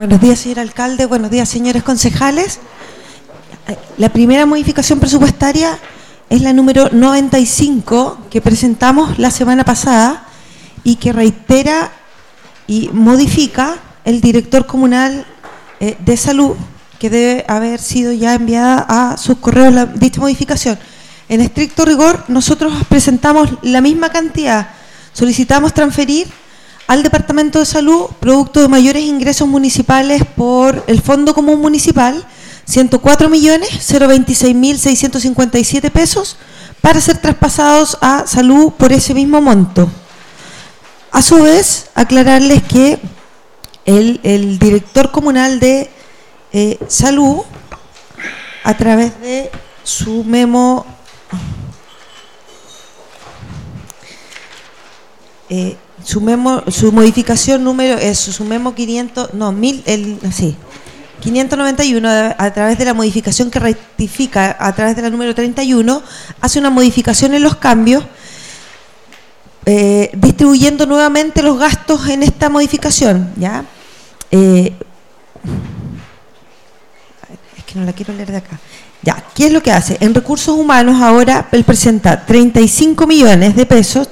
Buenos días, señor alcalde. Buenos días, señores concejales. La primera modificación presupuestaria es la número 95 que presentamos la semana pasada y que reitera y modifica el director comunal de salud, que debe haber sido ya enviada a sus correos dicha modificación. En estricto rigor, nosotros presentamos la misma cantidad. Solicitamos transferir al Departamento de Salud, producto de mayores ingresos municipales por el Fondo Común Municipal, 104.026.657 pesos para ser traspasados a Salud por ese mismo monto. A su vez, aclararles que el director comunal de Salud, a través de su memo su modificación número es su memo 591, a través de la modificación que rectifica a través de la número 31, hace una modificación en los cambios, distribuyendo nuevamente los gastos en esta modificación, ¿ya? Es que no la quiero leer de acá. Ya, ¿qué es lo que hace? En recursos humanos ahora él presenta 35 millones de pesos,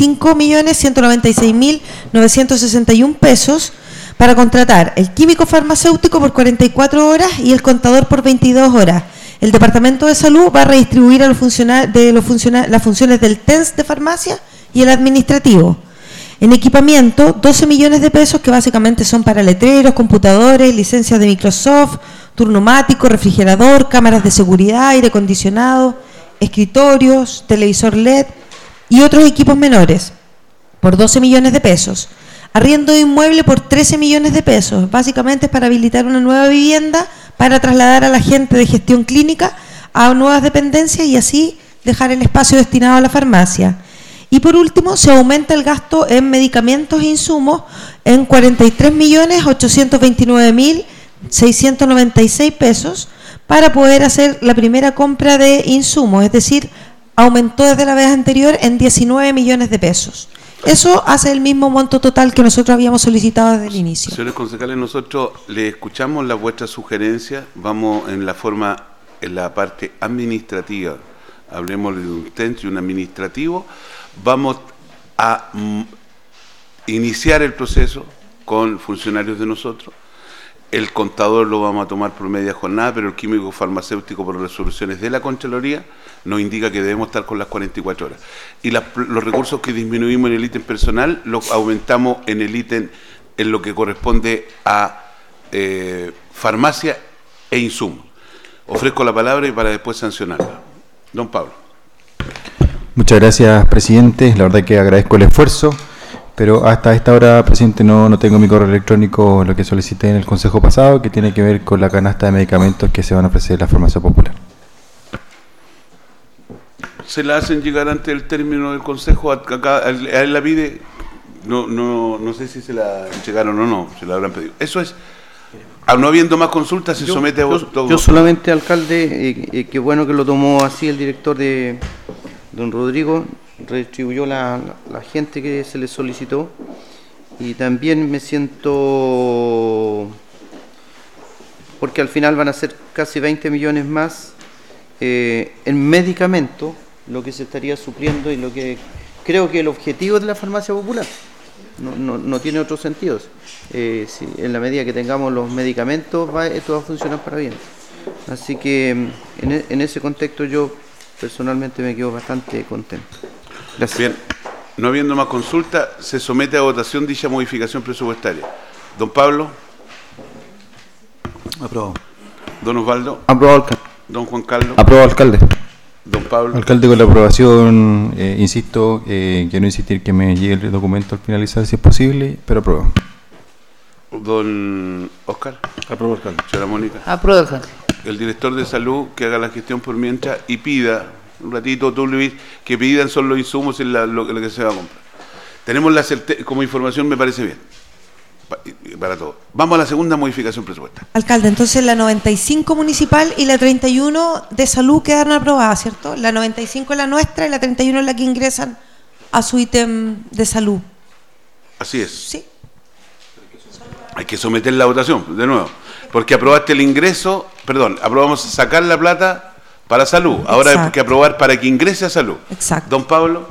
35.196.961 pesos para contratar el químico farmacéutico por 44 horas y el contador por 22 horas. El Departamento de Salud va a redistribuir a las funciones del TENS de farmacia y el administrativo. En equipamiento, 12 millones de pesos que básicamente son para letreros, computadores, licencias de Microsoft, turnomático, refrigerador, cámaras de seguridad, aire acondicionado, escritorios, televisor LED y otros equipos menores por 12 millones de pesos. Arriendo de inmueble por 13 millones de pesos. Básicamente es para habilitar una nueva vivienda para trasladar a la gente de gestión clínica a nuevas dependencias y así dejar el espacio destinado a la farmacia. Y por último, se aumenta el gasto en medicamentos e insumos en 43.829.696 pesos para poder hacer la primera compra de insumos, es decir, aumentó desde la vez anterior en 19 millones de pesos. Eso hace el mismo monto total que nosotros habíamos solicitado desde el inicio. Señores concejales, nosotros le escuchamos las vuestras sugerencias, vamos en la parte administrativa, hablemos de un TENS y un administrativo, vamos a iniciar el proceso con funcionarios de nosotros. El contador lo vamos a tomar por media jornada, pero el químico farmacéutico por resoluciones de la Contraloría nos indica que debemos estar con las 44 horas. Y los recursos que disminuimos en el ítem personal los aumentamos en el ítem en lo que corresponde a farmacia e insumos. Ofrezco la palabra y para después sancionarla. Don Pablo. Muchas gracias, presidente. La verdad que agradezco el esfuerzo. Pero hasta esta hora, presidente, no tengo mi correo electrónico, lo que solicité en el consejo pasado, que tiene que ver con la canasta de medicamentos que se van a ofrecer en la farmacia popular. ¿Se la hacen llegar antes del término del consejo? Acá, a él la pide, no sé si se la llegaron o no, se la habrán pedido. Eso es, no habiendo más consultas, se somete a voto. Yo solamente, alcalde, qué bueno que lo tomó así el director de don Rodrigo, redistribuyó la gente que se le solicitó y también me siento, porque al final van a ser casi 20 millones más en medicamentos, lo que se estaría supliendo y lo que creo que el objetivo de la farmacia popular no tiene otros sentidos. Si en la medida que tengamos los medicamentos esto va a funcionar para bien, así que en ese contexto yo personalmente me quedo bastante contento. Gracias. Bien, no habiendo más consulta, se somete a votación dicha modificación presupuestaria. Don Pablo. Aprobado. Don Osvaldo. Aprobado, alcalde. Don Juan Carlos. Aprobado, alcalde. Don Pablo. Alcalde, con la aprobación, insisto, quiero insistir que me llegue el documento al finalizar si es posible, pero apruebo. Don Oscar. Aprobado, alcalde. Señora Mónica. Aprobado, alcalde. El director de salud que haga la gestión por mientras y pida, un ratito, tú Luis, que pidan son los insumos y lo que se va a comprar. Tenemos la certeza, como información me parece bien, para todos. Vamos a la segunda modificación presupuestaria. Alcalde, entonces la 95 municipal y la 31 de salud quedaron aprobadas, ¿cierto? La 95 es la nuestra y la 31 es la que ingresan a su ítem de salud. Así es. Sí. Hay que someter la votación, de nuevo, porque aprobaste el ingreso, perdón, aprobamos sacar la plata para salud, ahora hay que aprobar para que ingrese a salud. Exacto. Don Pablo.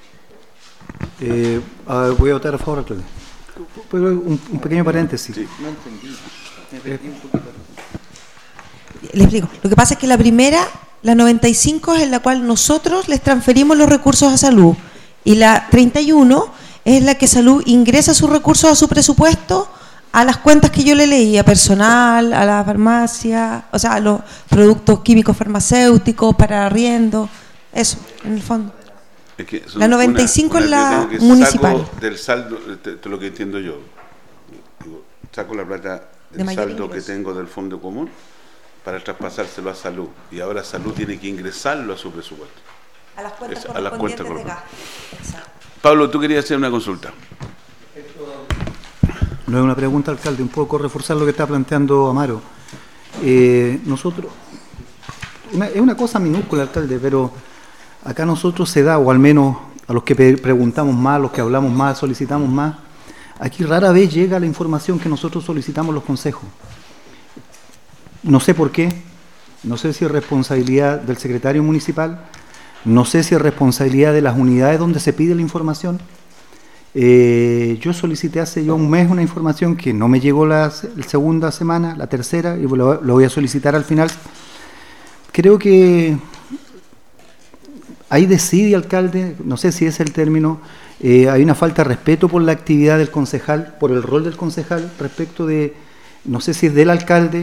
Voy a votar a favor, alcalde. Pero un pequeño paréntesis. Sí. No entendí. Me perdí un poquito. Le explico. Lo que pasa es que la primera, la 95, es en la cual nosotros les transferimos los recursos a salud. Y la 31 es la que salud ingresa sus recursos a su presupuesto, a las cuentas que yo le leía, personal, a la farmacia, o sea, a los productos químicos farmacéuticos para arriendo, eso, en el fondo. Es que La 95 es la que municipal. Saco del saldo, lo que entiendo yo, digo, saco la plata del saldo ingreso que tengo del fondo común para traspasárselo a salud, y ahora salud tiene que ingresarlo a su presupuesto. A las cuentas correspondientes de gasto. Exacto. Pablo, tú querías hacer una consulta. No es una pregunta, alcalde, un poco reforzar lo que está planteando Amaro. Nosotros, es una cosa minúscula, alcalde, pero acá nosotros se da, o al menos a los que preguntamos más, los que hablamos más, solicitamos más, aquí rara vez llega la información que nosotros solicitamos los consejos. No sé por qué, no sé si es responsabilidad del secretario municipal, no sé si es responsabilidad de las unidades donde se pide la información. Yo solicité hace ya un mes una información que no me llegó la segunda semana, la tercera, y lo voy a solicitar al final. Creo que ahí decide, alcalde, no sé si es el término, hay una falta de respeto por la actividad del concejal, por el rol del concejal, respecto de, no sé si es del alcalde,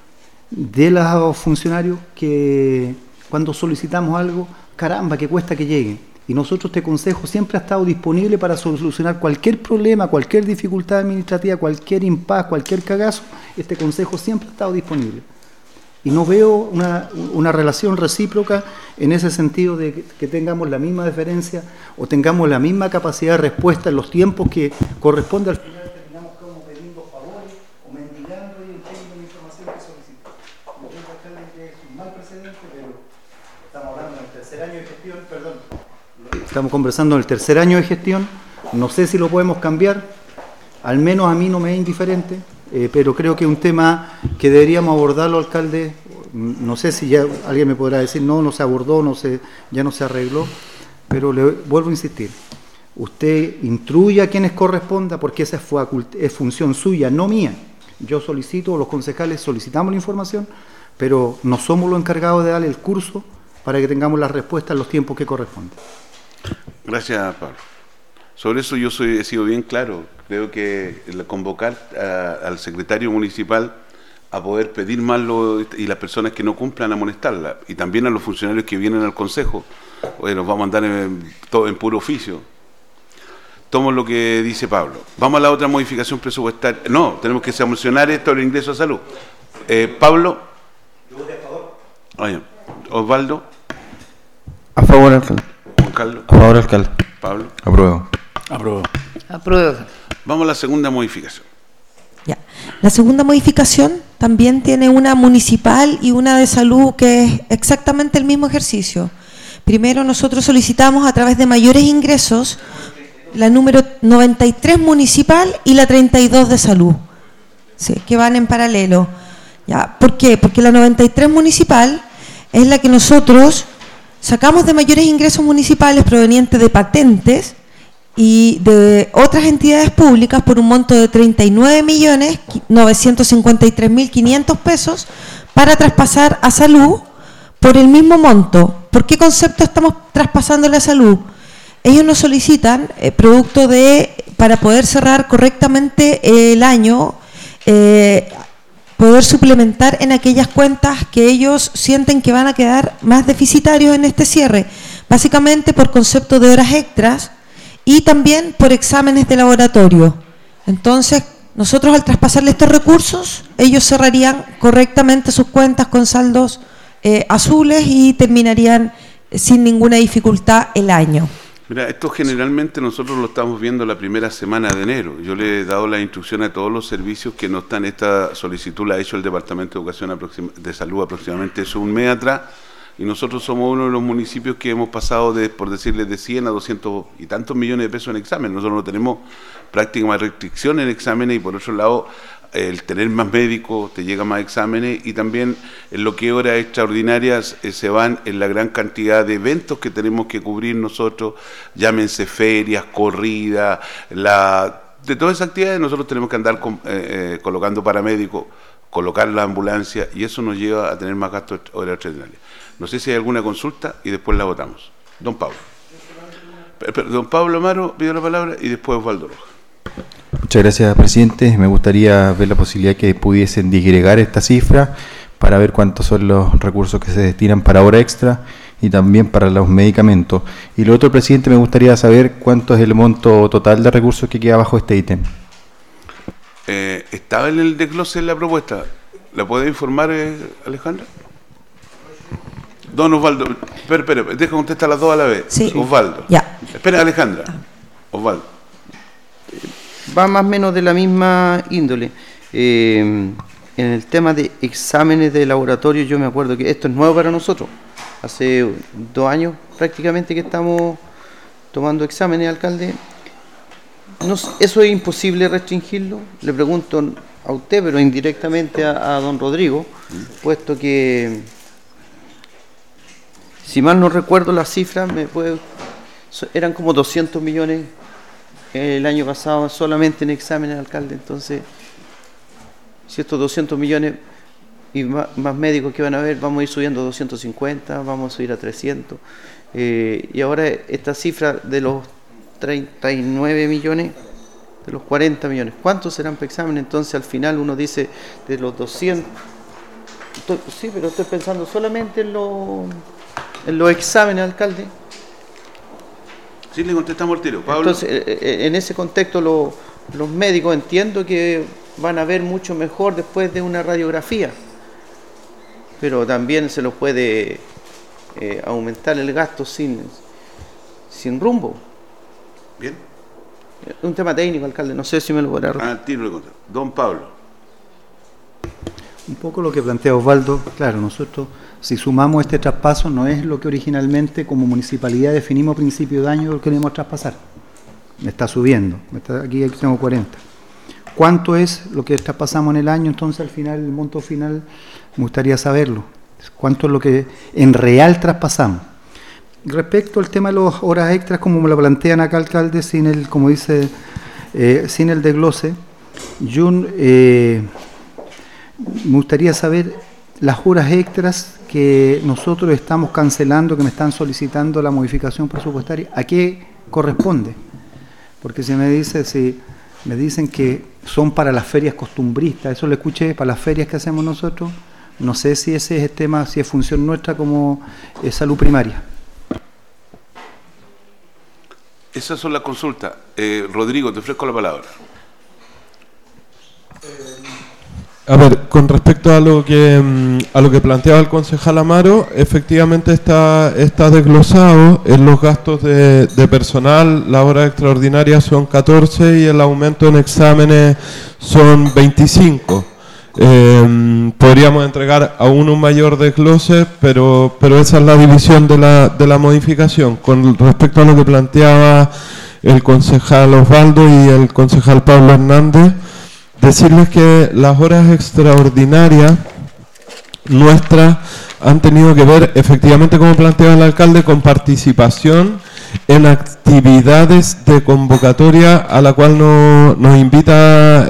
de los funcionarios, que cuando solicitamos algo, caramba, que cuesta que llegue. Y nosotros, este consejo siempre ha estado disponible para solucionar cualquier problema, cualquier dificultad administrativa, cualquier impas, cualquier cagazo. Este consejo siempre ha estado disponible. Y no veo una relación recíproca en ese sentido de que tengamos la misma deferencia o tengamos la misma capacidad de respuesta en los tiempos que corresponde. Al final terminamos como pidiendo favores o mendigando y obteniendo la información que solicitamos. Yo creo, alcalde, que es un mal precedente, pero estamos hablando del tercer año de gestión, perdón. Estamos conversando en el tercer año de gestión, no sé si lo podemos cambiar, al menos a mí no me es indiferente, pero creo que es un tema que deberíamos abordarlo, alcalde. No sé si ya alguien me podrá decir, no se abordó, ya no se arregló, pero le vuelvo a insistir. Usted instruya a quienes corresponda, porque esa es función suya, no mía. Yo solicito, los concejales solicitamos la información, pero no somos los encargados de darle el curso para que tengamos las respuestas en los tiempos que corresponden. Gracias, Pablo. Sobre eso yo he sido bien claro. Creo que convocar al secretario municipal a poder pedir más y las personas que no cumplan amonestarla, y también a los funcionarios que vienen al consejo. Oye, nos vamos a andar todo en puro oficio. Tomo lo que dice Pablo. Vamos a la otra modificación presupuestaria. No, tenemos que sancionar esto del ingreso a salud. Pablo. Yo voté a favor. Oye, Osvaldo. A favor, alcalde. Juan Carlos. A favor, alcalde. Pablo. Apruebo. Apruebo. Apruebo. Vamos a la segunda modificación. Ya. La segunda modificación también tiene una municipal y una de salud, que es exactamente el mismo ejercicio. Primero, nosotros solicitamos a través de mayores ingresos la número 93 municipal y la 32 de salud, sí, que van en paralelo. Ya. ¿Por qué? Porque la 93 municipal es la que nosotros sacamos de mayores ingresos municipales provenientes de patentes y de otras entidades públicas por un monto de 39.953.500 pesos para traspasar a salud por el mismo monto. ¿Por qué concepto estamos traspasando la salud? Ellos nos solicitan producto para poder cerrar correctamente el año, poder suplementar en aquellas cuentas que ellos sienten que van a quedar más deficitarios en este cierre, básicamente por concepto de horas extras y también por exámenes de laboratorio. Entonces, nosotros al traspasarle estos recursos, ellos cerrarían correctamente sus cuentas con saldos azules y terminarían sin ninguna dificultad el año. Mira, esto generalmente nosotros lo estamos viendo la primera semana de enero. Yo le he dado la instrucción a todos los servicios que no están. Esta solicitud la ha hecho el Departamento de Educación de Salud aproximadamente hace un mes atrás, y nosotros somos uno de los municipios que hemos pasado, por decirles, de 100 a 200 y tantos millones de pesos en exámenes. Nosotros no tenemos prácticas restricciones en exámenes, y por otro lado, el tener más médicos, te llega más exámenes, y también en lo que horas extraordinarias se van en la gran cantidad de eventos que tenemos que cubrir nosotros, llámense ferias, corridas, de todas esas actividades nosotros tenemos que andar colocando paramédicos, colocar la ambulancia, y eso nos lleva a tener más gastos horas extraordinarias. No sé si hay alguna consulta y después la votamos. Don Pablo. Don Pablo Amaro pidió la palabra y después Osvaldo Rojas. Muchas gracias, presidente. Me gustaría ver la posibilidad que pudiesen disgregar esta cifra para ver cuántos son los recursos que se destinan para hora extra y también para los medicamentos. Y lo otro, presidente, me gustaría saber cuánto es el monto total de recursos que queda bajo este ítem. Estaba en el desglose de la propuesta. ¿La puede informar, Alejandra? Don Osvaldo, espera, deja contestar las dos a la vez. Sí. Osvaldo. Ya. Espera, Alejandra. Osvaldo. Va más o menos de la misma índole. En el tema de exámenes de laboratorio, yo me acuerdo que esto es nuevo para nosotros. Hace 2 años prácticamente que estamos tomando exámenes, alcalde. Eso es imposible restringirlo. Le pregunto a usted, pero indirectamente a don Rodrigo, puesto que, si mal no recuerdo las cifras, eran como 200 millones el año pasado solamente en exámenes, alcalde. Entonces, si estos 200 millones y más médicos que van a haber, vamos a ir subiendo a 250, vamos a subir a 300. Y ahora esta cifra de los 39 millones, de los 40 millones, ¿cuántos serán para exámenes? Entonces, al final uno dice de los 200. Sí, pero estoy pensando solamente en los exámenes, alcalde. Sí, le contestamos al tiro. Pablo. Entonces, en ese contexto, los médicos entiendo que van a ver mucho mejor después de una radiografía, pero también se los puede aumentar el gasto sin rumbo. Bien. Un tema técnico, alcalde, no sé si me lo podrá responder. Al tiro le contesto. Don Pablo. Un poco lo que plantea Osvaldo, claro, nosotros si sumamos este traspaso no es lo que originalmente como municipalidad definimos a principio de año lo que queremos traspasar. Me está subiendo, aquí tengo 40. ¿Cuánto es lo que traspasamos en el año? Entonces al final, el monto final, me gustaría saberlo. ¿Cuánto es lo que en real traspasamos? Respecto al tema de las horas extras, como me lo plantean acá, alcalde, sin el, como dice, sin el desglose, yo me gustaría saber las horas extras que nosotros estamos cancelando, que me están solicitando la modificación presupuestaria, ¿a qué corresponde? Porque si me dicen que son para las ferias costumbristas, eso lo escuché, para las ferias que hacemos nosotros, no sé si ese es el tema, si es función nuestra como salud primaria. Esas son las consultas. Rodrigo, te ofrezco la palabra. A ver, con respecto a lo que planteaba el concejal Amaro, efectivamente está desglosado en los gastos de personal, las horas extraordinarias son 14 y el aumento en exámenes son 25. Podríamos entregar aún un mayor desglose, pero esa es la división de la modificación. Con respecto a lo que planteaba el concejal Osvaldo y el concejal Pablo Hernández, decirles que las horas extraordinarias nuestras han tenido que ver, efectivamente, como planteaba el alcalde, con participación en actividades de convocatoria a la cual nos invita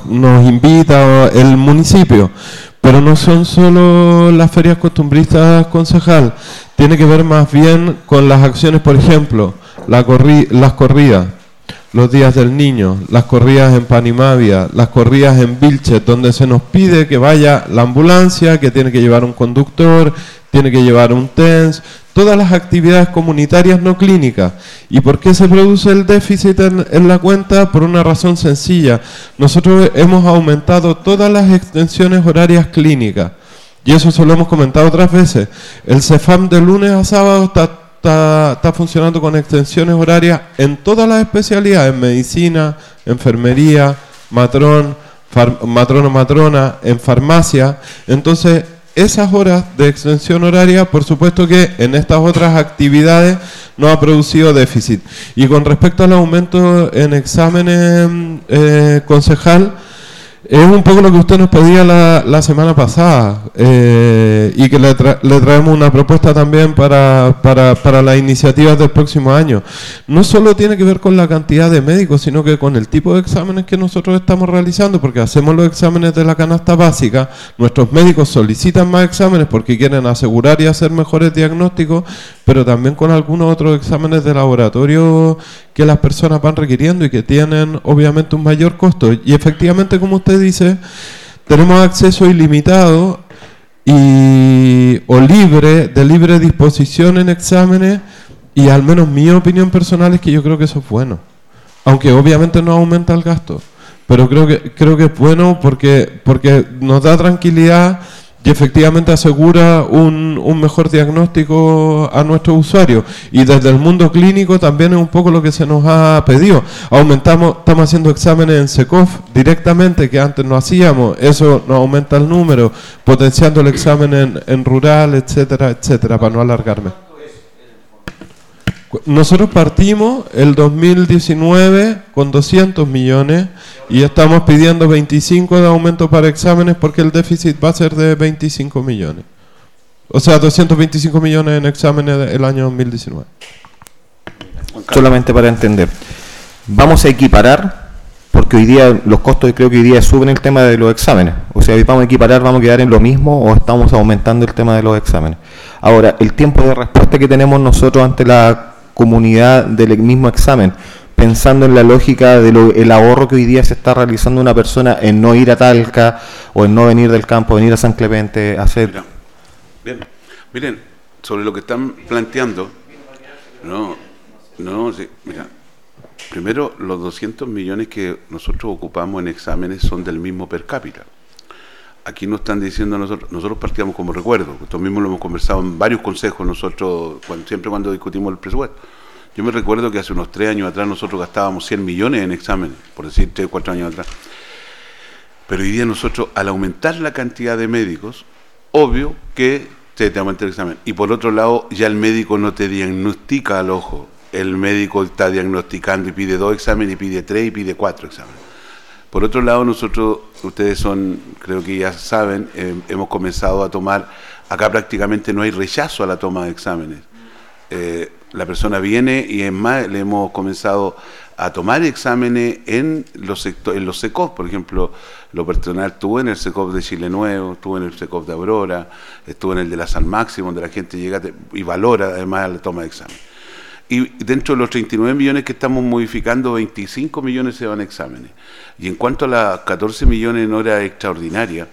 el municipio. Pero no son solo las ferias costumbristas, concejal, tiene que ver más bien con las acciones, por ejemplo, las corridas, los días del niño, las corridas en Panimavia, las corridas en Vilches, donde se nos pide que vaya la ambulancia, que tiene que llevar un conductor, tiene que llevar un TENS, todas las actividades comunitarias no clínicas. ¿Y por qué se produce el déficit en la cuenta? Por una razón sencilla. Nosotros hemos aumentado todas las extensiones horarias clínicas, y eso se lo hemos comentado otras veces. El CEFAM de lunes a sábado está funcionando con extensiones horarias en todas las especialidades: medicina, enfermería, matrona, en farmacia. Entonces, esas horas de extensión horaria, por supuesto que en estas otras actividades no ha producido déficit. Y con respecto al aumento en exámenes, concejal, es un poco lo que usted nos pedía la semana pasada, y que le traemos una propuesta también para las iniciativas del próximo año. No solo tiene que ver con la cantidad de médicos, sino que con el tipo de exámenes que nosotros estamos realizando, porque hacemos los exámenes de la canasta básica, nuestros médicos solicitan más exámenes porque quieren asegurar y hacer mejores diagnósticos, pero también con algunos otros exámenes de laboratorio que las personas van requiriendo y que tienen obviamente un mayor costo. Y efectivamente, como usted dice, tenemos acceso ilimitado o de libre disposición en exámenes, y al menos mi opinión personal es que yo creo que eso es bueno, aunque obviamente no aumenta el gasto, pero creo que es bueno porque nos da tranquilidad y efectivamente asegura un mejor diagnóstico a nuestros usuarios. Y desde el mundo clínico también es un poco lo que se nos ha pedido. Estamos haciendo exámenes en SECOF directamente, que antes no hacíamos. Eso nos aumenta el número, potenciando el examen en rural, etcétera, etcétera, para no alargarme. Nosotros partimos el 2019 con 200 millones y estamos pidiendo 25 de aumento para exámenes porque el déficit va a ser de 25 millones. O sea, 225 millones en exámenes el año 2019. Solamente para entender, vamos a equiparar, porque hoy día los costos creo que hoy día suben el tema de los exámenes. O sea, vamos a equiparar, vamos a quedar en lo mismo o estamos aumentando el tema de los exámenes. Ahora, el tiempo de respuesta que tenemos nosotros ante la comunidad del mismo examen, pensando en la lógica del ahorro que hoy día se está realizando una persona en no ir a Talca o en no venir del campo, venir a San Clemente, hacer... Bien, miren, sobre lo que están planteando, sí, mira, primero los 200 millones que nosotros ocupamos en exámenes son del mismo per cápita. Aquí nos están diciendo a nosotros partíamos como recuerdo, esto mismo lo hemos conversado en varios consejos nosotros, siempre cuando discutimos el presupuesto. Yo me recuerdo que hace unos 3 años atrás nosotros gastábamos 100 millones en exámenes, por decir 3 o 4 años atrás. Pero hoy día nosotros, al aumentar la cantidad de médicos, obvio que te aumenta el examen. Y por otro lado, ya el médico no te diagnostica al ojo. El médico está diagnosticando y pide 2 exámenes, y pide 3 y pide 4 exámenes. Por otro lado, nosotros, ustedes creo que ya saben, hemos comenzado a tomar, acá prácticamente no hay rechazo a la toma de exámenes. La persona viene y es más, le hemos comenzado a tomar exámenes en los SECOF, por ejemplo, lo personal estuve en el SECOF de Chile Nuevo, estuve en el SECOF de Aurora, estuve en el de la San Máximo, donde la gente llega y valora además la toma de exámenes. Y dentro de los 39 millones que estamos modificando, 25 millones se van a exámenes. Y en cuanto a las 14 millones en hora extraordinaria,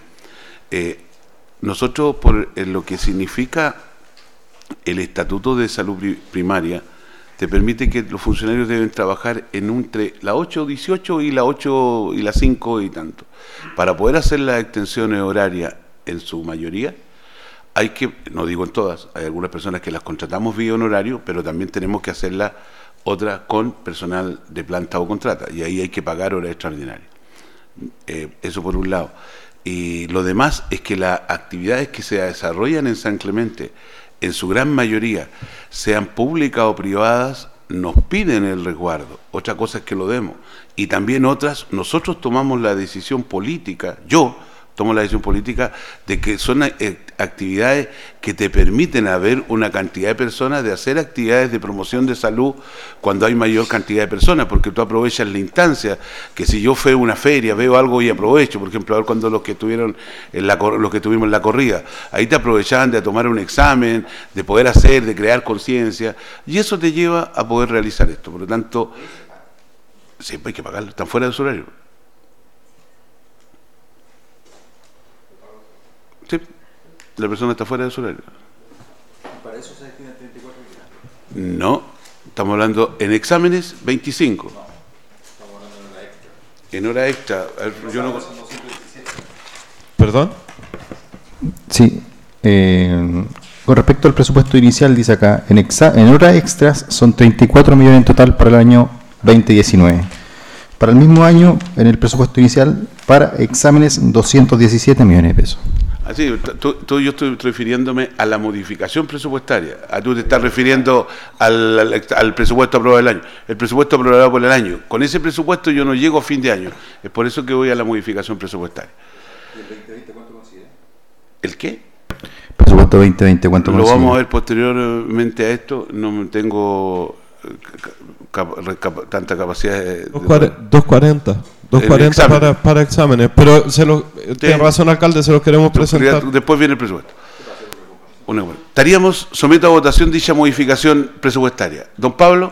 nosotros, por lo que significa el Estatuto de Salud Primaria, te permite que los funcionarios deben trabajar entre las 8:18 y las 8 y las 5 y tanto. Para poder hacer las extensiones horarias en su mayoría, hay que, no digo en todas, hay algunas personas que las contratamos vía honorario, pero también tenemos que hacerlas otras con personal de planta o contrata, y ahí hay que pagar horas extraordinarias. Eso por un lado. Y lo demás es que las actividades que se desarrollan en San Clemente, en su gran mayoría, sean públicas o privadas, nos piden el resguardo. Otra cosa es que lo demos. Y también otras, nosotros tomamos la decisión política, yo tomo la decisión política de que son actividades que te permiten haber una cantidad de personas, de hacer actividades de promoción de salud cuando hay mayor cantidad de personas, porque tú aprovechas la instancia, que si yo fui a una feria, veo algo y aprovecho, por ejemplo, a ver cuando los que tuvimos en la corrida, ahí te aprovechaban de tomar un examen, de poder hacer, de crear conciencia, y eso te lleva a poder realizar esto. Por lo tanto, siempre hay que pagarlo, están fuera de su horario. Sí, la persona está fuera de su horario. ¿Para eso se destina 34 días? No, estamos hablando en exámenes 25. No, estamos hablando en hora extra. En hora extra, yo no... ¿Perdón? Sí, con respecto al presupuesto inicial, dice acá, en horas extras son 34 millones en total para el año 2019. Para el mismo año, en el presupuesto inicial, para exámenes, 217 millones de pesos. Así, yo estoy refiriéndome a la modificación presupuestaria. Tú te estás refiriendo al presupuesto aprobado del año. El presupuesto aprobado por el año. Con ese presupuesto yo no llego a fin de año. Es por eso que voy a la modificación presupuestaria. ¿Y el 2020 cuánto considera? ¿El qué? Presupuesto 2020, ¿cuánto Lo considera? vamos a ver posteriormente a esto. No tengo tanta capacidad de... 240 para exámenes, pero tiene razón, alcalde, se los queremos presentar. Después viene el presupuesto. Someto a votación dicha modificación presupuestaria. Don Pablo.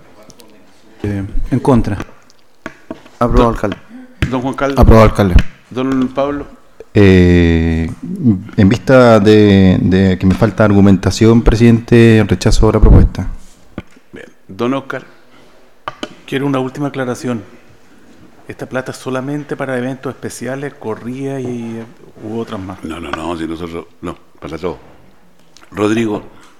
En contra. Aprobado, alcalde. Don Juan Carlos. Aprobado, alcalde. Don Pablo. En vista de que me falta argumentación, presidente, rechazo la propuesta. Bien. Don Oscar. Quiero una última aclaración. Esta plata es solamente para eventos especiales, corridas u otras más. No, si nosotros... No, para todo. Rodrigo.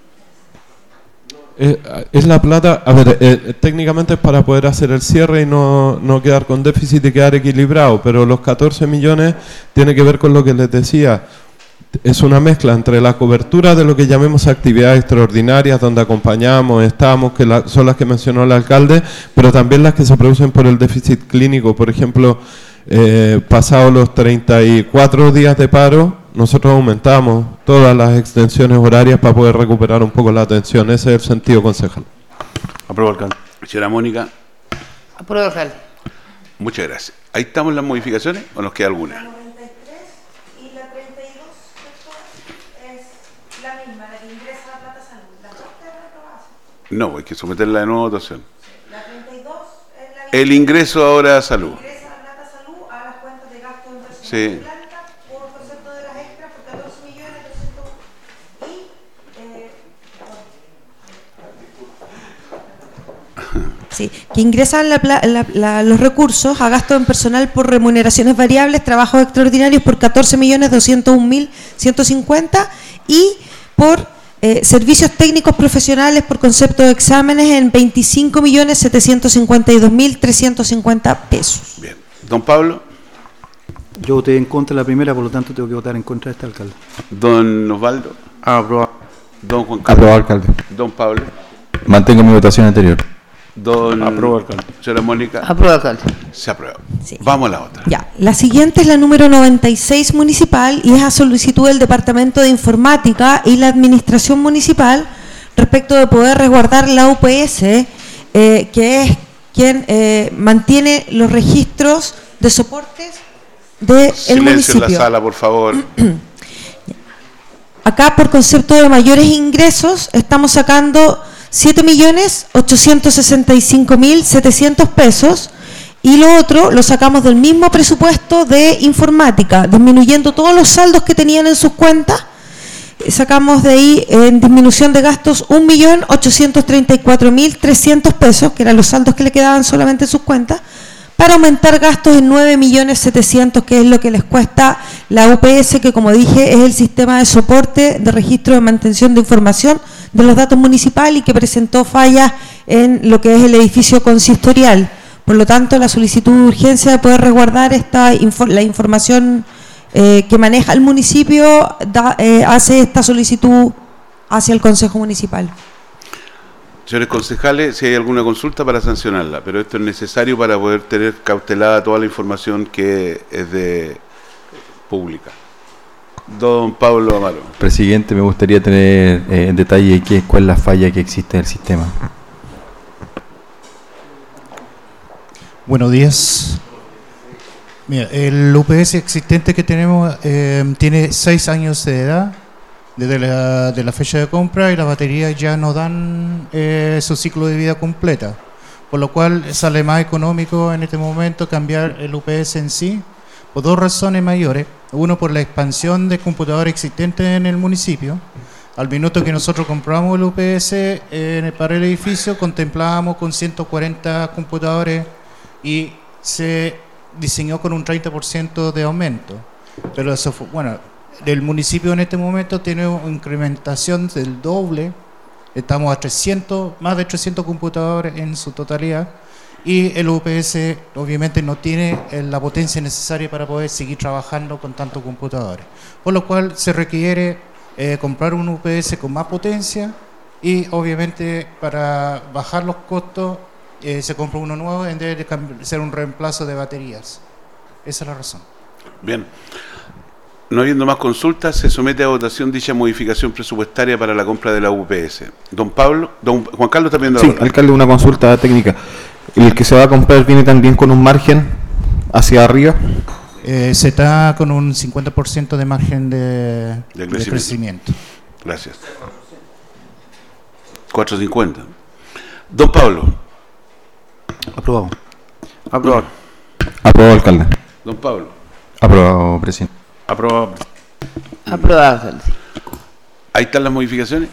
Es la plata, a ver, técnicamente es para poder hacer el cierre y no quedar con déficit y quedar equilibrado, pero los 14 millones tiene que ver con lo que les decía. Es una mezcla entre la cobertura de lo que llamemos actividades extraordinarias, donde acompañamos, estamos, que son las que mencionó el alcalde, pero también las que se producen por el déficit clínico. Por ejemplo, pasados los 34 días de paro, nosotros aumentamos todas las extensiones horarias para poder recuperar un poco la atención. Ese es el sentido, concejal. Apruebo, alcalde. Señora Mónica. Apruebo, alcalde. Muchas gracias. ¿Ahí estamos las modificaciones o nos queda alguna? La 93 y la 32 es la misma, la que ingresa la plata salud. Las dos quedan reprobadas. No, hay que someterla de nuevo a votación. La 32 es la El ingreso ahora a salud. ingresa la plata salud a las cuentas de gasto en personal Sí. y planta por concepto de las extras por 14 millones 300 Sí, que ingresan los recursos a gasto en personal por remuneraciones variables, trabajos extraordinarios por 14.201.150 y por servicios técnicos profesionales por concepto de exámenes en 25.752.350 pesos. Bien. Don Pablo. Yo voté en contra de la primera, por lo tanto tengo que votar en contra de este alcalde. Don Osvaldo. Aprobado. Don Juan Carlos. Aprobado, alcalde. Don Pablo. Mantengo mi votación anterior. Don Apruebo, alcalde. Señora Mónica. Apruebo, alcalde. Se aprueba. Sí. Vamos a la otra. Ya, la siguiente es la número 96 municipal y es a solicitud del Departamento de Informática y la Administración Municipal respecto de poder resguardar la UPS, que es quien mantiene los registros de soportes del Silencio municipio. en la sala, por favor. Acá, por concepto de mayores ingresos, estamos sacando 7.865.700 pesos y lo otro lo sacamos del mismo presupuesto de informática, disminuyendo todos los saldos que tenían en sus cuentas. Sacamos de ahí en disminución de gastos 1.834.300 pesos, que eran los saldos que le quedaban solamente en sus cuentas, para aumentar gastos en 9.700.000, que es lo que les cuesta la UPS, que como dije es el sistema de soporte de registro de mantención de información de los datos municipales y que presentó fallas en lo que es el edificio consistorial. Por lo tanto, la solicitud de urgencia de poder resguardar la información que maneja el municipio hace esta solicitud hacia el Consejo Municipal. Señores concejales, si hay alguna consulta para sancionarla, pero esto es necesario para poder tener cautelada toda la información que es de pública. Don Pablo Amaro. Presidente, me gustaría tener en detalle cuál es la falla que existe en el sistema. Buenos días. Mira, el UPS existente que tenemos tiene 6 años de edad desde la fecha de compra y las baterías ya no dan su ciclo de vida completa, por lo cual sale más económico en este momento cambiar el UPS en sí, por 2 razones mayores. Uno, por la expansión de computadores existentes en el municipio. Al minuto que nosotros compramos el UPS para el edificio, contemplábamos con 140 computadores y se diseñó con un 30% de aumento. Pero eso fue, bueno, el municipio en este momento tiene una incrementación del doble. Estamos a 300, más de 300 computadores en su totalidad. y el UPS obviamente no tiene la potencia necesaria para poder seguir trabajando con tantos computadores, por lo cual se requiere comprar un UPS con más potencia y obviamente para bajar los costos se compra uno nuevo en vez de ser un reemplazo de baterías. Esa es la razón. Bien. No habiendo más consultas, se somete a votación dicha modificación presupuestaria para la compra de la UPS. Don Juan Carlos está pidiendo la palabra. Alcalde, una consulta técnica. ¿El que se va a comprar viene también con un margen hacia arriba? Se está con un 50% de margen de crecimiento. Gracias. 4.50. Don Pablo. Aprobado. Aprobado. Aprobado, alcalde. Don Pablo. Aprobado, presidente. Aprobado. Aprobado, alcalde. Ahí están las modificaciones.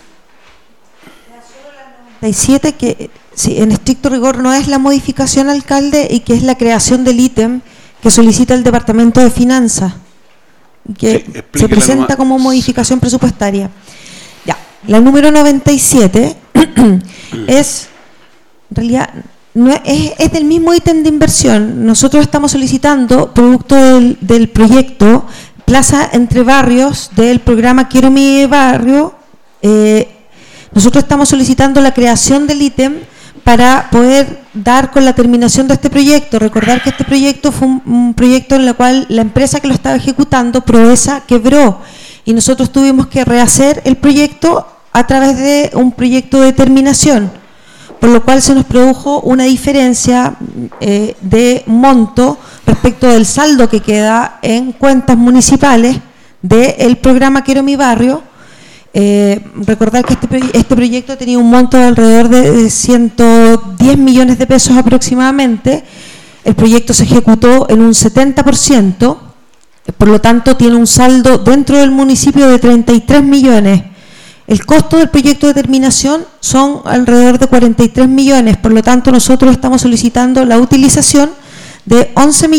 97, que sí, en estricto rigor no es la modificación, alcalde, y que es la creación del ítem que solicita el Departamento de Finanzas, que se presenta como modificación presupuestaria. Ya, la número 97 es, en realidad, no es del mismo ítem de inversión. Nosotros estamos solicitando, producto del proyecto Plaza Entre Barrios del programa Quiero mi barrio, nosotros estamos solicitando la creación del ítem para poder dar con la terminación de este proyecto. Recordar que este proyecto fue un proyecto en el cual la empresa que lo estaba ejecutando, Proesa, quebró, y nosotros tuvimos que rehacer el proyecto a través de un proyecto de terminación, por lo cual se nos produjo una diferencia de monto respecto del saldo que queda en cuentas municipales del programa Quiero mi barrio. Recordar que este proyecto tenía un monto de alrededor de 110 millones de pesos aproximadamente. El proyecto se ejecutó en un 70%, por lo tanto tiene un saldo dentro del municipio de 33 millones. El costo del proyecto de terminación son alrededor de 43 millones, por lo tanto nosotros estamos solicitando la utilización de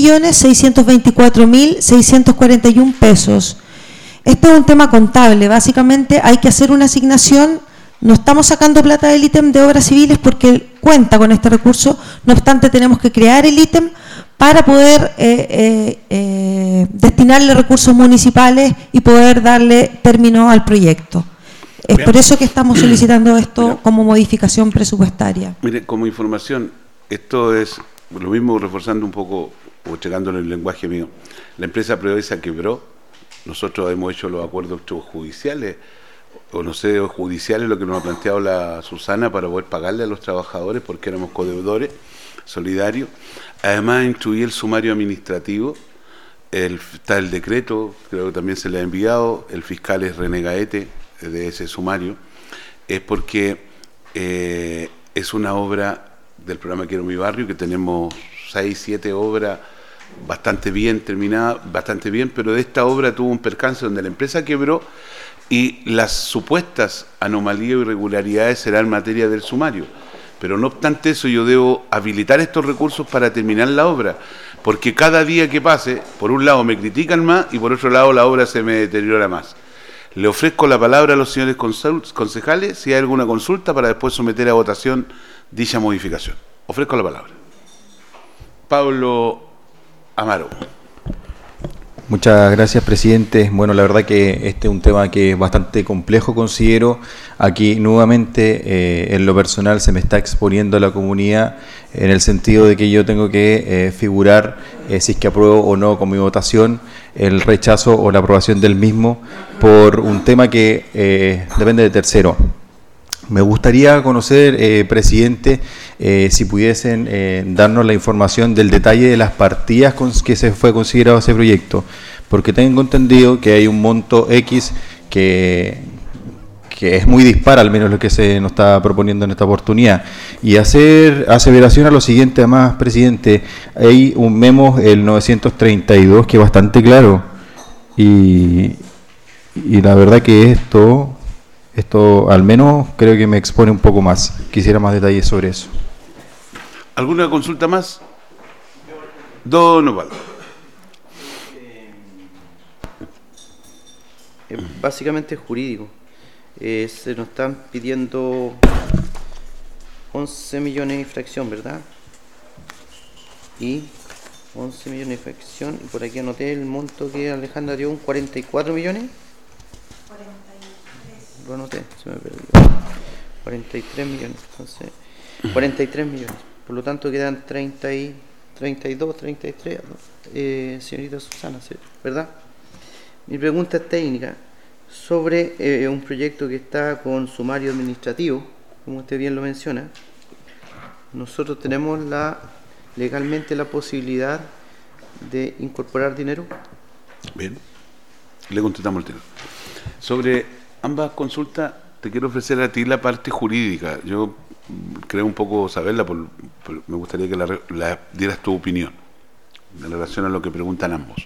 11.624.641 pesos. Este es un tema contable, básicamente hay que hacer una asignación, no estamos sacando plata del ítem de obras civiles porque cuenta con este recurso, no obstante tenemos que crear el ítem para poder destinarle recursos municipales y poder darle término al proyecto. Es por eso que estamos solicitando esto como modificación presupuestaria. Mire, como información, esto es lo mismo, reforzando un poco o checándolo en el lenguaje mío. La empresa Proesa quebró. Nosotros hemos hecho los acuerdos judiciales, o no sé, judiciales, lo que nos ha planteado la Susana para poder pagarle a los trabajadores porque éramos codeudores solidarios. Además, instruí el sumario administrativo, está el decreto, creo que también se le ha enviado, el fiscal es René Gaete de ese sumario, es porque es una obra del programa Quiero mi barrio, que tenemos 6, 7 obras bastante bien terminada, bastante bien, pero de esta obra tuvo un percance donde la empresa quebró y las supuestas anomalías o irregularidades serán materia del sumario. Pero no obstante eso, yo debo habilitar estos recursos para terminar la obra, porque cada día que pase, por un lado me critican más y por otro lado la obra se me deteriora más. Le ofrezco la palabra a los señores concejales si hay alguna consulta para después someter a votación dicha modificación. Ofrezco la palabra. Pablo Amaro. Muchas gracias, presidente. Bueno, la verdad que este es un tema que es bastante complejo, considero. Aquí nuevamente, en lo personal, se me está exponiendo a la comunidad en el sentido de que yo tengo que figurar, si es que apruebo o no con mi votación, el rechazo o la aprobación del mismo por un tema que depende de tercero. Me gustaría conocer, presidente, si pudiesen darnos la información del detalle de las partidas con que se fue considerado ese proyecto, porque tengo entendido que hay un monto X que es muy dispar, al menos lo que se nos está proponiendo en esta oportunidad. Y hacer aseveración a lo siguiente, además, presidente, hay un memo, el 932, que es bastante claro, y la verdad que esto al menos creo que me expone un poco más. Quisiera más detalles sobre eso. ¿Alguna consulta más? Don Osvaldo. Básicamente es jurídico. Se nos están pidiendo 11 millones de infracción, ¿verdad? y 11 millones de fracción, y por aquí anoté el monto que Alejandra dio, un 44 millones. 43. Lo anoté, se me perdió. 43 millones, entonces, 43 millones. Por lo tanto quedan 32, 33, señorita Susana, ¿verdad? Mi pregunta es técnica, sobre un proyecto que está con sumario administrativo, como usted bien lo menciona. Nosotros tenemos legalmente la posibilidad de incorporar dinero. Bien, le contestamos el tema. Sobre ambas consultas, te quiero ofrecer a ti la parte jurídica. Yo creo un poco saberla, me gustaría que la dieras tu opinión en relación a lo que preguntan ambos.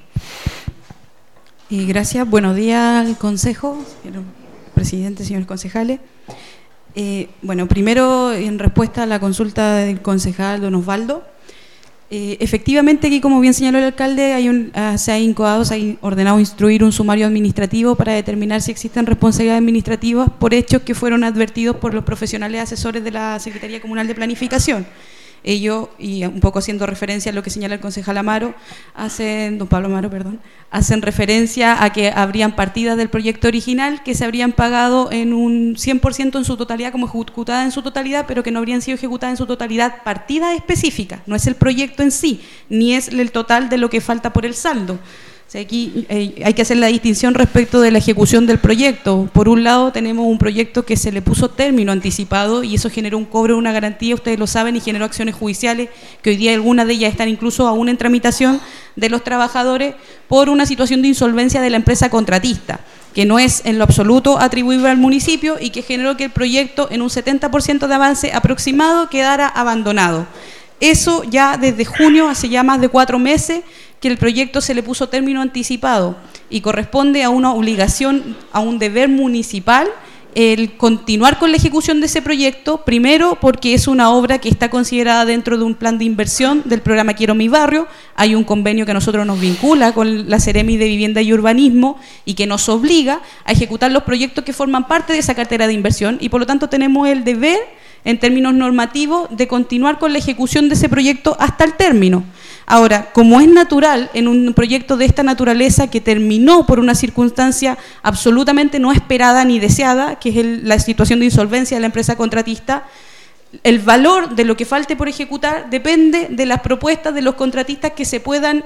Gracias, buenos días al Consejo, señor presidente, señores concejales. Bueno, primero, en respuesta a la consulta del concejal don Osvaldo, efectivamente aquí, como bien señaló el alcalde, se ha ordenado instruir un sumario administrativo para determinar si existen responsabilidades administrativas por hechos que fueron advertidos por los profesionales asesores de la Secretaría Comunal de Planificación. Ellos, y un poco haciendo referencia a lo que señala el concejal Amaro, don Pablo Amaro, hacen referencia a que habrían partidas del proyecto original que se habrían pagado en un 100% en su totalidad, como ejecutadas en su totalidad, pero que no habrían sido ejecutadas en su totalidad partidas específicas. No es el proyecto en sí, ni es el total de lo que falta por el saldo. O sea, aquí hay que hacer la distinción respecto de la ejecución del proyecto. Por un lado, tenemos un proyecto que se le puso término anticipado y eso generó un cobro de una garantía, ustedes lo saben, y generó acciones judiciales, que hoy día algunas de ellas están incluso aún en tramitación, de los trabajadores por una situación de insolvencia de la empresa contratista, que no es en lo absoluto atribuible al municipio y que generó que el proyecto en un 70% de avance aproximado quedara abandonado. Eso ya desde junio, hace ya más de 4 meses, que el proyecto se le puso término anticipado y corresponde a una obligación, a un deber municipal, el continuar con la ejecución de ese proyecto, primero porque es una obra que está considerada dentro de un plan de inversión del programa Quiero Mi Barrio. Hay un convenio que a nosotros nos vincula con la Seremi de Vivienda y Urbanismo y que nos obliga a ejecutar los proyectos que forman parte de esa cartera de inversión, y por lo tanto tenemos el deber, en términos normativos, de continuar con la ejecución de ese proyecto hasta el término. Ahora, como es natural en un proyecto de esta naturaleza que terminó por una circunstancia absolutamente no esperada ni deseada, que es la situación de insolvencia de la empresa contratista, el valor de lo que falte por ejecutar depende de las propuestas de los contratistas que se puedan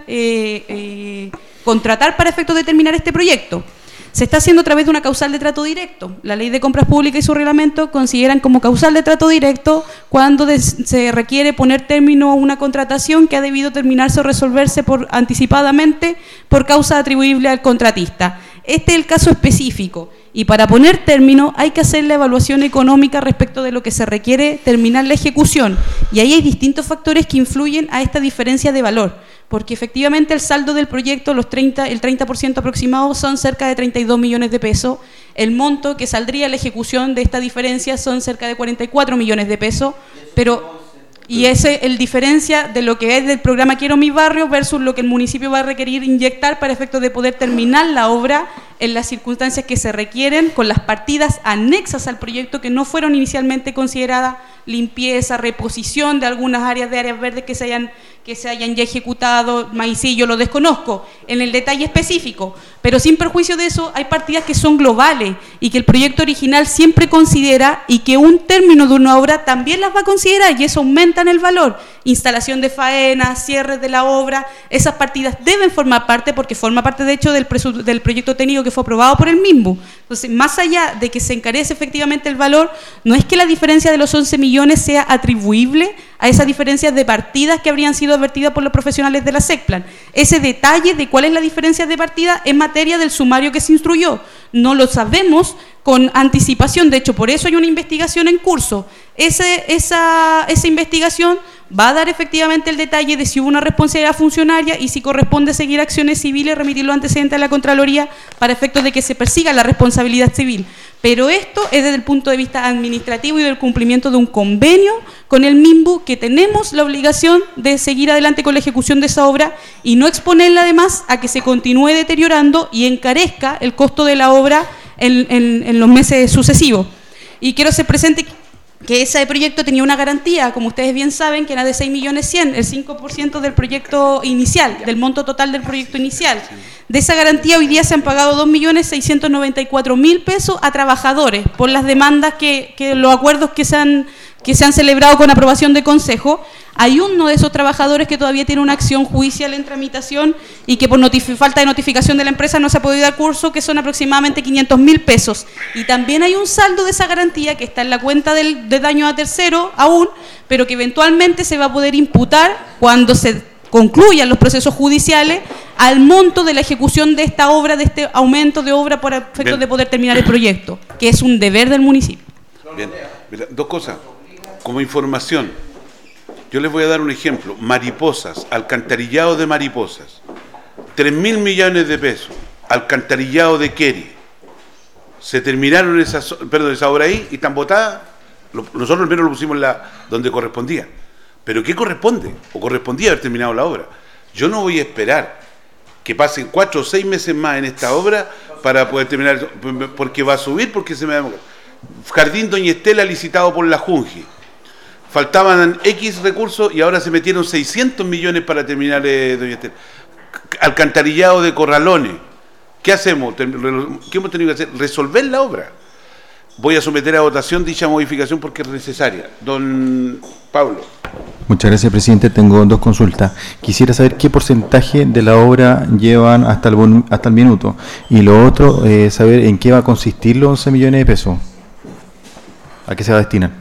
contratar para efectos de terminar este proyecto. Se está haciendo a través de una causal de trato directo. La Ley de Compras Públicas y su reglamento consideran como causal de trato directo cuando se requiere poner término a una contratación que ha debido terminarse o resolverse anticipadamente por causa atribuible al contratista. Este es el caso específico, y para poner término hay que hacer la evaluación económica respecto de lo que se requiere terminar la ejecución, y ahí hay distintos factores que influyen a esta diferencia de valor, porque efectivamente el saldo del proyecto, el 30% aproximado, son cerca de 32 millones de pesos, el monto que saldría la ejecución de esta diferencia son cerca de 44 millones de pesos, y ese es el diferencia de lo que es del programa Quiero Mi Barrio versus lo que el municipio va a requerir inyectar para efectos de poder terminar la obra en las circunstancias que se requieren, con las partidas anexas al proyecto que no fueron inicialmente consideradas, limpieza, reposición de algunas áreas verdes que se hayan ya ejecutado, maicillo, lo desconozco en el detalle específico, pero sin perjuicio de eso hay partidas que son globales y que el proyecto original siempre considera, y que un término de una obra también las va a considerar, y eso aumenta en el valor. Instalación de faenas, cierres de la obra, esas partidas deben formar parte, porque forma parte de hecho del proyecto técnico que fue aprobado por el MIMBU. Entonces, más allá de que se encarece efectivamente el valor, no es que la diferencia de los 11 millones sea atribuible a esas diferencias de partidas que habrían sido advertidas por los profesionales de la SECPLAN. Ese detalle de cuál es la diferencia de partida es materia del sumario que se instruyó. No lo sabemos con anticipación, de hecho, por eso hay una investigación en curso. Esa investigación va a dar efectivamente el detalle de si hubo una responsabilidad funcionaria y si corresponde seguir acciones civiles, remitir los antecedentes a la Contraloría para efectos de que se persiga la responsabilidad civil. Pero esto es desde el punto de vista administrativo y del cumplimiento de un convenio con el MIMBU, que tenemos la obligación de seguir adelante con la ejecución de esa obra y no exponerla además a que se continúe deteriorando y encarezca el costo de la obra en los meses sucesivos. Y quiero hacer presente que ese proyecto tenía una garantía, como ustedes bien saben, que era de 6.100.000, el 5% del proyecto inicial, del monto total del proyecto inicial. De esa garantía hoy día se han pagado 2.694.000 pesos a trabajadores por las demandas los acuerdos que se han celebrado con aprobación de consejo. Hay uno de esos trabajadores que todavía tiene una acción judicial en tramitación y que por falta de notificación de la empresa no se ha podido dar curso, que son aproximadamente 500.000 pesos. Y también hay un saldo de esa garantía que está en la cuenta de daño a tercero aún, pero que eventualmente se va a poder imputar cuando se concluyan los procesos judiciales al monto de la ejecución de esta obra, de este aumento de obra por efectos de poder terminar el proyecto, que es un deber del municipio. Bien, mira, dos cosas. Como información, yo les voy a dar un ejemplo. Mariposas, alcantarillado de Mariposas, 3.000 millones de pesos, alcantarillado de Keri. Se terminaron esa obra ahí y están botadas. Nosotros al menos lo pusimos donde correspondía. ¿Pero qué corresponde? O correspondía haber terminado la obra. Yo no voy a esperar que pasen 4 o 6 meses más en esta obra para poder terminar, porque va a subir, porque se me da... Jardín Doña Estela licitado por la Junji. Faltaban X recursos y ahora se metieron 600 millones para terminar Doña Estela. Alcantarillado de Corralones. ¿Qué hacemos? ¿Qué hemos tenido que hacer? Resolver la obra. Voy a someter a votación dicha modificación porque es necesaria. Don Pablo. Muchas gracias, presidente. Tengo 2 consultas. Quisiera saber qué porcentaje de la obra llevan hasta el minuto. Y lo otro, saber en qué va a consistir los 11 millones de pesos. ¿A qué se va a destinar?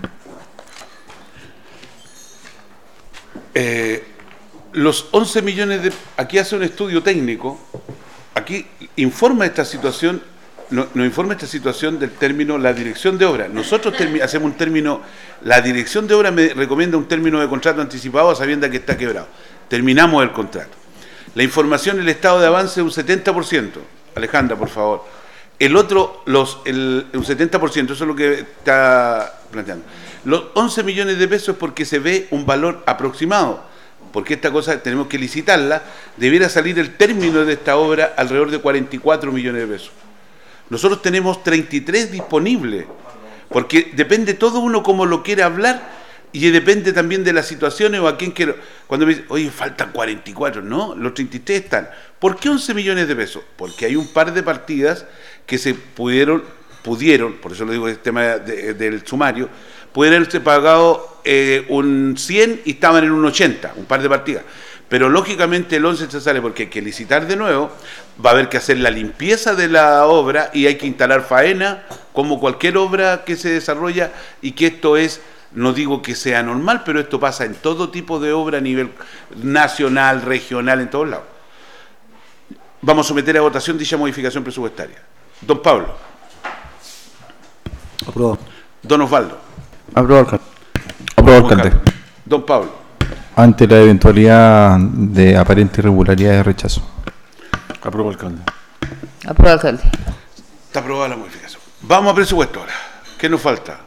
Los 11 millones de... Aquí hace un estudio técnico. Aquí informa esta situación... Nos informa esta situación del término, la dirección de obra. Nosotros hacemos un término, la dirección de obra me recomienda un término de contrato anticipado a sabienda que está quebrado. Terminamos el contrato. La información, el estado de avance, un 70%. Alejandra, por favor. El otro, un 70%, eso es lo que está planteando. Los 11 millones de pesos es porque se ve un valor aproximado, porque esta cosa tenemos que licitarla, debiera salir el término de esta obra alrededor de 44 millones de pesos. Nosotros tenemos 33 disponibles, porque depende todo uno como lo quiere hablar y depende también de las situaciones o a quién quiero. Cuando me dicen, oye, faltan 44, no, los 33 están. ¿Por qué 11 millones de pesos? Porque hay un par de partidas que se pudieron, por eso lo digo el tema del sumario, pudieron haberse pagado un 100 y estaban en un 80, un par de partidas. Pero lógicamente el 11 se sale porque hay que licitar de nuevo, va a haber que hacer la limpieza de la obra y hay que instalar faena, como cualquier obra que se desarrolla, y que esto es, no digo que sea normal, pero esto pasa en todo tipo de obra a nivel nacional, regional, en todos lados. Vamos a someter a votación dicha modificación presupuestaria. Don Pablo. Aprobado. Don Osvaldo. Aprobado, alcalde. Aprobado, alcalde. Don Pablo. Ante la eventualidad de aparente irregularidad de rechazo. Aprobado, alcalde. Aprobado, alcalde. Está aprobada la modificación. Vamos a presupuesto ahora. ¿Qué nos falta?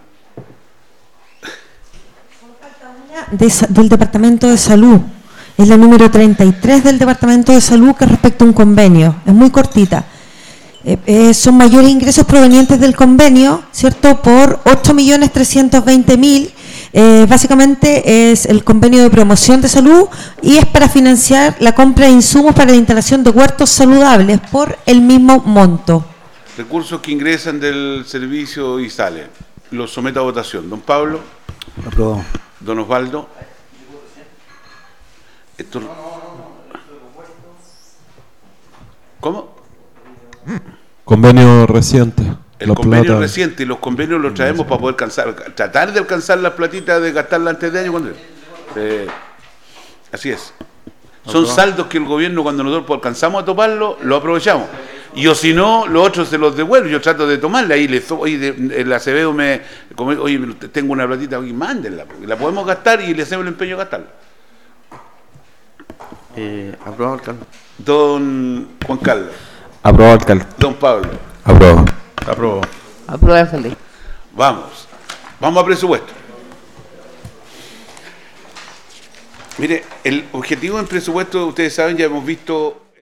Del Departamento de Salud. Es la número 33 del Departamento de Salud, que respecta a un convenio. Es muy cortita. Son mayores ingresos provenientes del convenio, ¿cierto? Por 8.320.000. Básicamente es el convenio de promoción de salud y es para financiar la compra de insumos para la instalación de huertos saludables por el mismo monto. Recursos que ingresan del servicio y salen. Los someto a votación. Don Pablo. Aprobado. Don Osvaldo. ¿Cómo? Convenio reciente. El convenio reciente, y los convenios los traemos para poder tratar de alcanzar las platitas, de gastarlas antes de año. Así es. Son saldos que el gobierno, cuando nosotros alcanzamos a toparlo, lo aprovechamos. Y o si no, los otros se los devuelvo. Yo trato de tomarla. Ahí el Acevedo oye, tengo una platita aquí, mándenla. La podemos gastar y le hacemos el empeño de gastarla. Aprobado, alcalde. Don Juan Carlos. Aprobado, alcalde. Don Pablo. Aprobado. Aprobado. Aprobado, alcalde. Vamos a presupuesto. Mire, el objetivo en presupuesto, ustedes saben, ya hemos visto